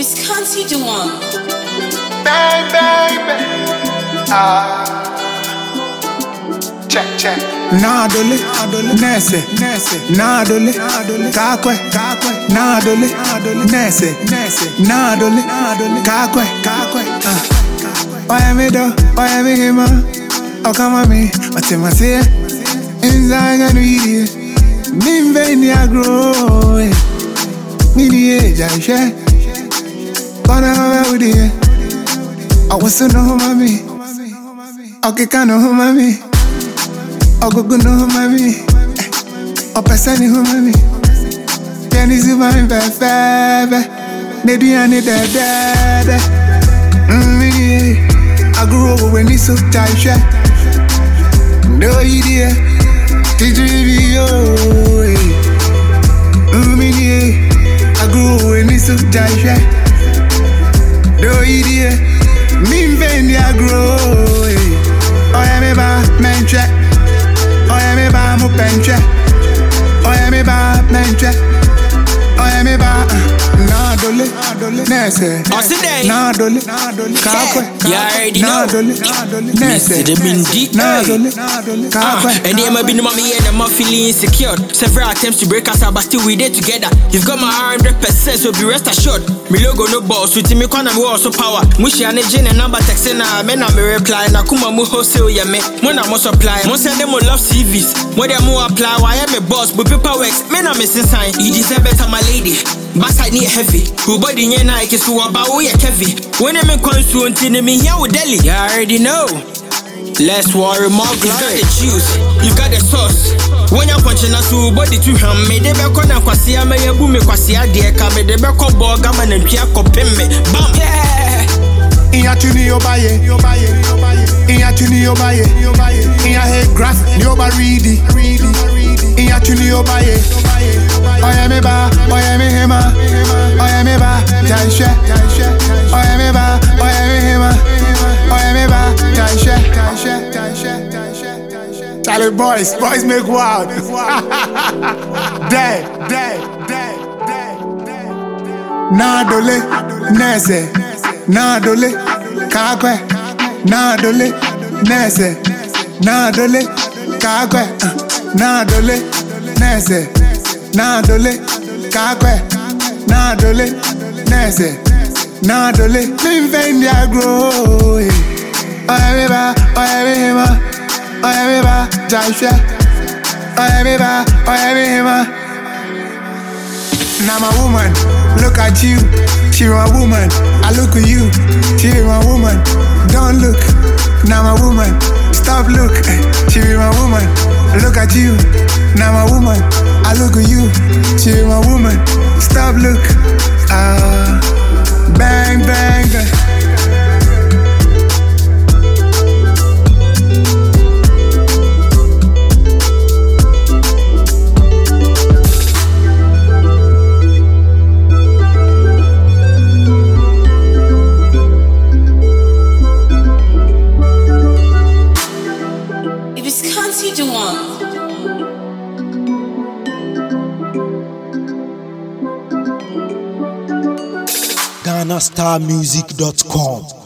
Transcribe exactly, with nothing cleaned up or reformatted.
Visconti the one. Bang, bang, bang. Ah. Check, check. Nadole, Nese, Nese, Nadole, Kakwe, Kakwe, Nadole, Nese, Nese, Nadole, Kakwe, Kakwe. Why me do? Why me hima? Oh come on me, what's in my say? Inside I know you. Me mveni agro, me the age I share. Gonna have with you. I was to know mommy. Okay, can know mommy. Ogo go no mami, o pesani ho mami. Piani si mami bebe, nedi ani de de de. Mmi, I grew up when it's so tight. No idea, did you be oh? Mmi, I grew up when it's so tight. No idea, me vendi I grow. Oh yeah me ba menche. Oh yeah me ba mu penche. Oh yeah me ba menche. Oh yeah me ba Nadole, Nese, Nadole, Kakwe, you already know. Nadole, Nese, Nadole, Kakwe. And they might be the mommy and I'm feeling insecure. Several attempts to break us up, but still we there together. You've got my one hundred percent, so be rest assured. Me logo no boss, with me kwana me also power. Mushi ane jene number text na me na me reply. Na kuma mu wholesale ya me, mo na mo supply. Mo send them mo love C Vs, mo dem mo apply. Why am me boss, but paper works, me na me sign. You deserve better, my lady. But I need heavy. Who body nye na ike so about we heavy. When I'm in consume until me here with Delhi. You already know. Less worry, more glory. You got the juice, you got the sauce. When you're punching us, who body to him, me de be kona kwasi ama ya bu me kwasi ade ka me de be ko bo gama na ntwa kopem me. Bam. Inya tuni obaye, Inya tuni obaye, Inya head grass, ni oba reedy, Inya tuni obaye. Oya me ba, oya me hema, oya me ba, jaishe, oya me ba, oya me hema, oya me ba, jaishe, jaishe, jaishe, jaishe. Charlie boys, boys make wild. Day, day, day, day, day. Nadole, Nese, Nadole, Kakwe, Nadole, Nese, Nadole, Kakwe, Nadole, Nese. Nadole, Kakwe, Nadole, Nese, Nadole, me vendi agro. Oya me ba, oya me hema, oya me ba, jaisha. Oya me ba, oya me hema. Now my woman, look at you, she my woman. I look at you, she my woman. Don't look, now my woman, stop look, she my woman. Look at you, now my woman. I look at you, she my woman. Stop look, ah, uh, bang bang bang. Visconti the one. Ghana Star Music dot com